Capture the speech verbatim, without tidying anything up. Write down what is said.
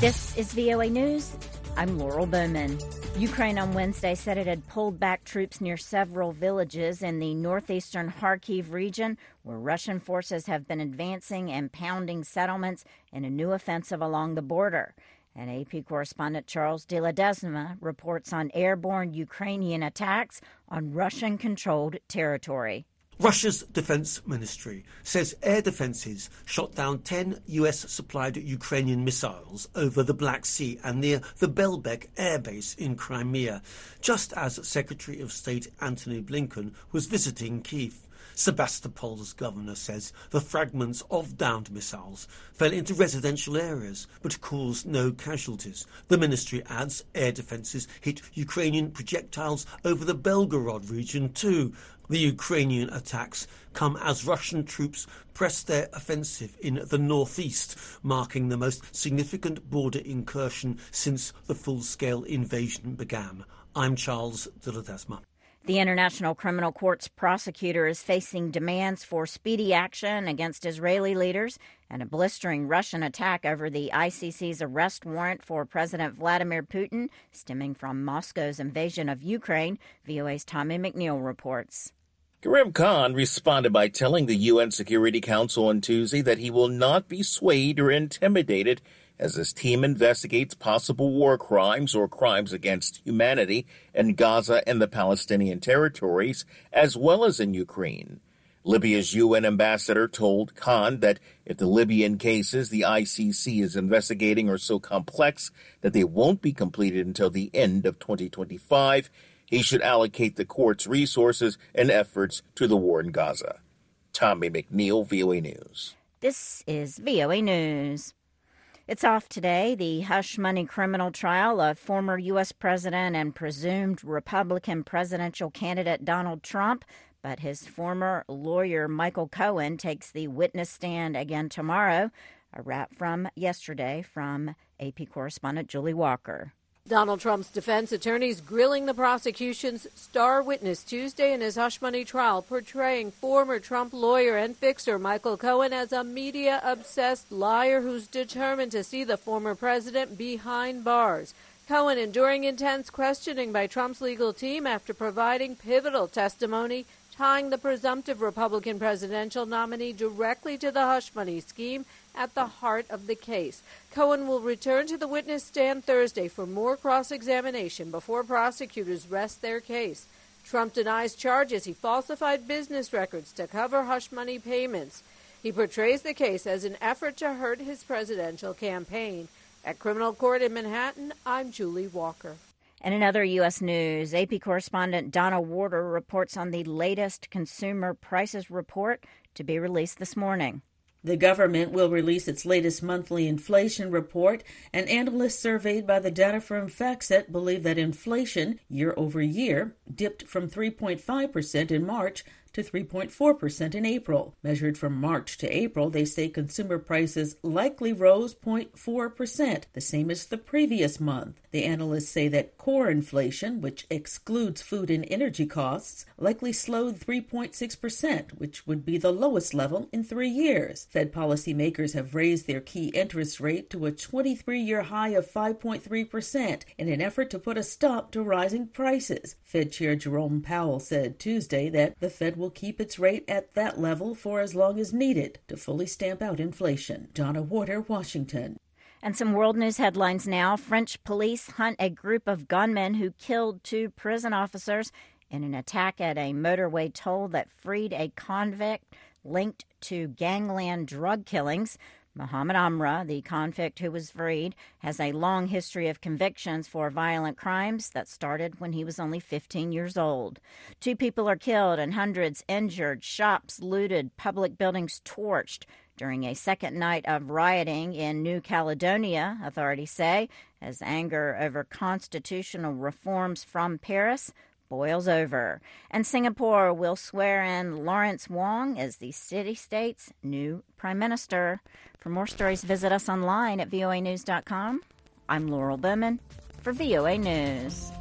This is V O A News. I'm Laurel Bowman. Ukraine on Wednesday said it had pulled back troops near several villages in the northeastern Kharkiv region, where Russian forces have been advancing and pounding settlements in a new offensive along the border. And A P correspondent Charles de Ledesma reports on airborne Ukrainian attacks on Russian-controlled territory. Russia's defense ministry says air defenses shot down ten U S-supplied Ukrainian missiles over the Black Sea and near the Belbek air base in Crimea, just as Secretary of State Antony Blinken was visiting Kyiv. Sebastopol's governor says the fragments of downed missiles fell into residential areas but caused no casualties. The ministry adds air defences hit Ukrainian projectiles over the Belgorod region too. The Ukrainian attacks come as Russian troops press their offensive in the northeast, marking the most significant border incursion since the full-scale invasion began. I'm Charles de Ledesma. The International Criminal Court's prosecutor is facing demands for speedy action against Israeli leaders and a blistering Russian attack over the I C C's arrest warrant for President Vladimir Putin, stemming from Moscow's invasion of Ukraine. V O A's Tommy McNeil reports. Karim Khan responded by telling the U N Security Council on Tuesday that he will not be swayed or intimidated as his team investigates possible war crimes or crimes against humanity in Gaza and the Palestinian territories, as well as in Ukraine. Libya's U N ambassador told Khan that if the Libyan cases the I C C is investigating are so complex that they won't be completed until the end of twenty twenty-five, he should allocate the court's resources and efforts to the war in Gaza. Tommy McNeil, V O A News. This is V O A News. It's off today, the hush money criminal trial of former U S President and presumed Republican presidential candidate Donald Trump, but his former lawyer Michael Cohen takes the witness stand again tomorrow. A wrap from yesterday from A P correspondent Julie Walker. Donald Trump's defense attorneys grilling the prosecution's star witness Tuesday in his hush money trial, portraying former Trump lawyer and fixer Michael Cohen as a media-obsessed liar who's determined to see the former president behind bars. Cohen enduring intense questioning by Trump's legal team after providing pivotal testimony tying the presumptive Republican presidential nominee directly to the hush money scheme at the heart of the case. Cohen will return to the witness stand Thursday for more cross-examination before prosecutors rest their case. Trump denies charges he falsified business records to cover hush money payments. He portrays the case as an effort to hurt his presidential campaign. At Criminal Court in Manhattan, I'm Julie Walker. And in other U S news, A P correspondent Donna Warder reports on the latest consumer prices report to be released this morning. The government will release its latest monthly inflation report, and analysts surveyed by the data firm FactSet believe that inflation year over year dipped from three point five percent in March to three point four percent in April. Measured from March to April, they say consumer prices likely rose zero point four percent, the same as the previous month. The analysts say that core inflation, which excludes food and energy costs, likely slowed three point six percent, which would be the lowest level in three years. Fed policymakers have raised their key interest rate to a twenty-three-year high of five point three percent in an effort to put a stop to rising prices. Fed Chair Jerome Powell said Tuesday that the Fed will keep its rate at that level for as long as needed to fully stamp out inflation. Donna Warder, Washington. And some world news headlines now. French police hunt a group of gunmen who killed two prison officers in an attack at a motorway toll that freed a convict linked to gangland drug killings. Mohammed Amra, the convict who was freed, has a long history of convictions for violent crimes that started when he was only fifteen years old. Two people are killed and hundreds injured, shops looted, public buildings torched during a second night of rioting in New Caledonia, authorities say, as anger over constitutional reforms from Paris boils over. And Singapore will swear in Lawrence Wong as the city-state's new prime minister. For more stories, visit us online at V O A news dot com. I'm Laurel Bowman for V O A News.